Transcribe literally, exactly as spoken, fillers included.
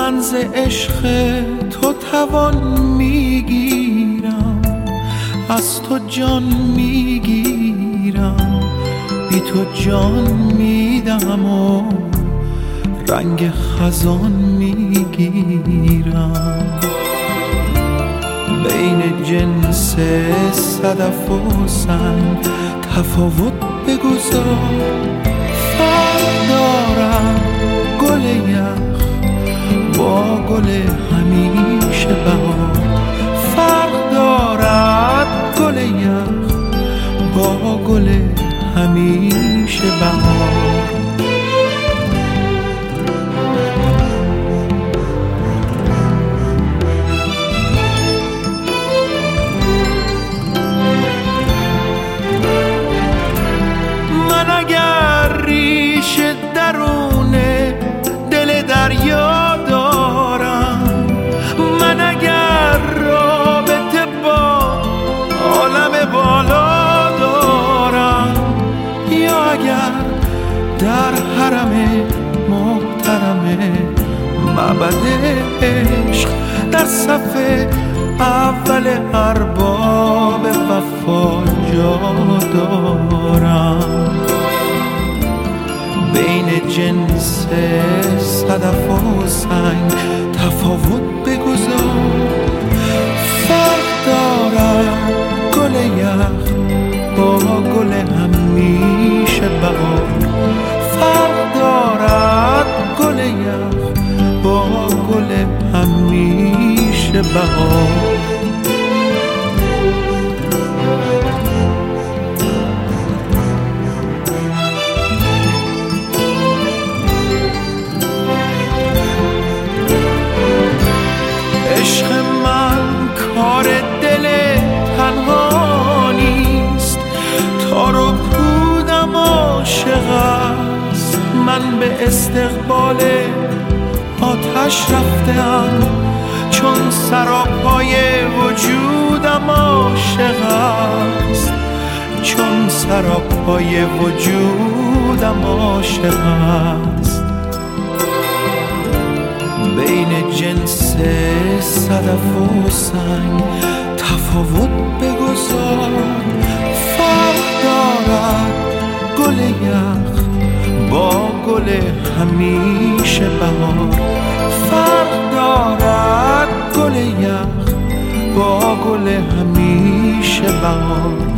من ز عشق تو توان میگیرم، از تو جان میگیرم، بی تو جان میدم و رنگ خزان میگیرم. بین جنس صدف و سنگ تفاوت بگذار، فرق دارم گل یخ با گل همیشه بهار، فرق دارد گل یخ با گل همیشه بهار. من اگر ریش درونه دل دریا دارم، من اگر رابطه با عالم بالا دارم، یا اگر در حرم محترم معبد عشق در صف اول ارباب وفا جا دارم. بین جنس صدف و سنگ تفاوت بگذار، فرق دارد گل یخ با گل همیشه بهار، فرق دارد گل یخ با گل همیشه بهار. عشق من کار دل تنها نیست، تار و پودم عاشق است، من به استقبال آتش رفتم، چون سراپای وجودم عاشق است، چون سراپای وجودم عاشق است. بین جنس صدف و سنگ تفاوت بگذار، فرق دارد گل یخ با گل همیشه بهار، فرق دارد گل یخ با گل همیشه بهار.